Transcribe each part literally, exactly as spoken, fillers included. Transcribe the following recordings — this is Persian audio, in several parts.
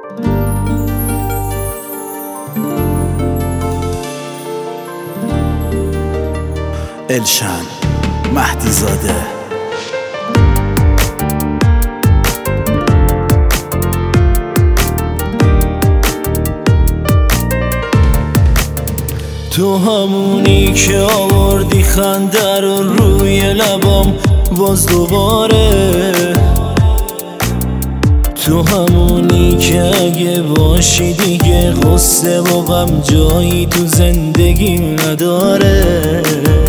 الشن مهدی زاده. تو همونی که آوردی خنده رو روی لبام باز دوباره، تو همونی که اگه باشی دیگه غصه و غم جایی تو زندگیم نداره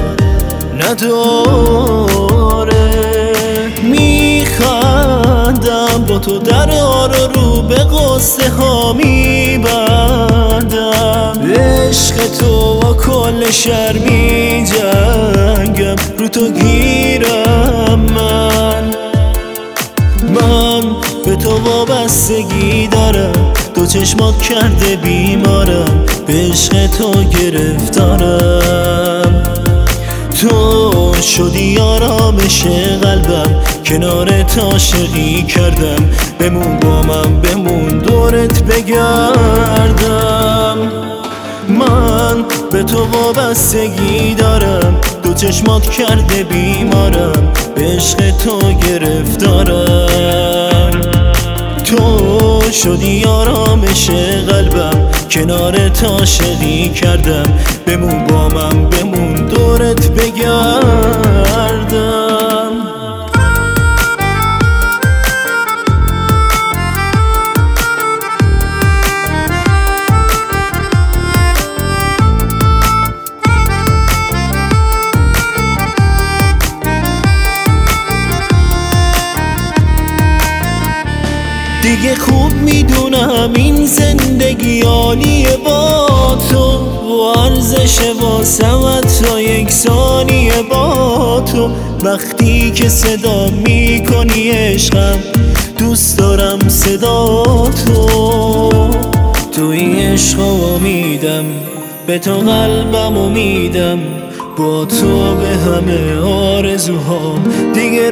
نداره. میخندم با تو درها رو رو به غصه ها میبندم، عشق تو با کل شهر میجنگم، رو تو گیرم من من به تو وابستگی دارم، دو چشمات کرده بیمارم، به عشق تو گرفتارم. تو شدی آرامش قلبم، کنارت عاشقی کردم، بمون با من بمون دورت بگردم. من به تو وابستگی دارم، دو چشمات کرده بیمارم، به عشق تو گرفتارم. تو شدی آرامش قلبم، کنارت عاشقی کردم، بمون با من بمون دورت بگردم. دیگه خوب میدونم این زندگی عالیه با تو، و ارزش واسمت تا یک ثانیه با تو. وقتی که صدا میکنی عشقم، دوست دارم صدا تو. توی عشق امیدم، به تو قلبم امیدم، با تو به همه آرزوهام دیگه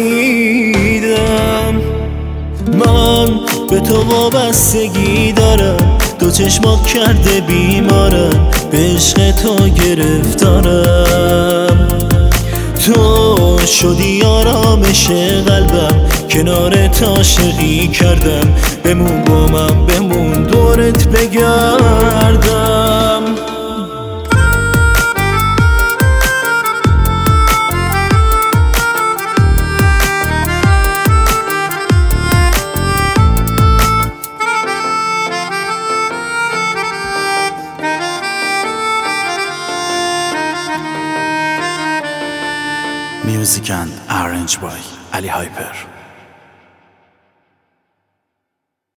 رسیدم. من به تو وابستگی دارم، دو چشمات کرده بیمارم، به عشق تو گرفتارم. تو شدی آرامش قلبم، کنارت عاشقی کردم، بمون با من بمون دورت بگردم. Music and arranged by Ali Hyper.